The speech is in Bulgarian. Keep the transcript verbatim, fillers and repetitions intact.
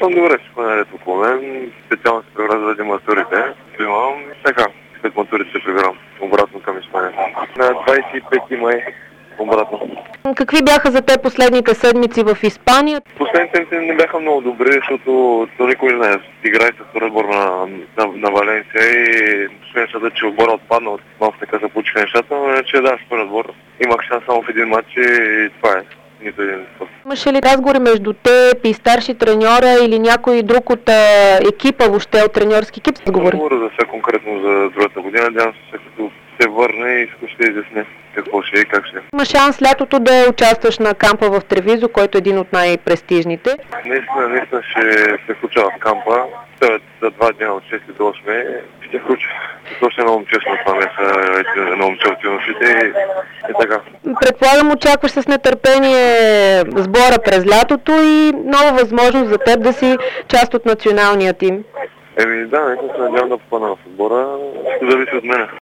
съм добре, ще наред около мен. Специално се прибрах заради матурите. Имам така, след матурите се прибирам обратно към Испания. На двадесет и пети май обратно. Какви бяха за те последните седмици в Испания? Последните седмици не бяха много добри, защото то никой не знае. Играе с втори отбор на, на, на Валенсия и нещата, че отбора отпадна от малко така се получиха нещата, но не че да, втори отбор. Имах шанс само в един матч и това е. Нито един спорт. Имаше ли разговори между теб и старши треньора или някой друг от екипа, въобще от треньорски екип? Не говоря за сега конкретно за другата година, надявам се, като се върне и ще изясня какво ще и как ще. Има шанс лятото да участваш на кампа в Тревизо, който е един от най-престижните. Наистина, наистина ще се включа в кампа. Той за два дни от шести до осми ще включа. Точно едно момче сме това меса, едно момче от юношите и така. Предполагам, очакваш с нетърпение сбора през лятото и нова възможност за теб да си част от националния тим. Еми да, наистина се надявам да попадна в отбора. Ще зависи от мене.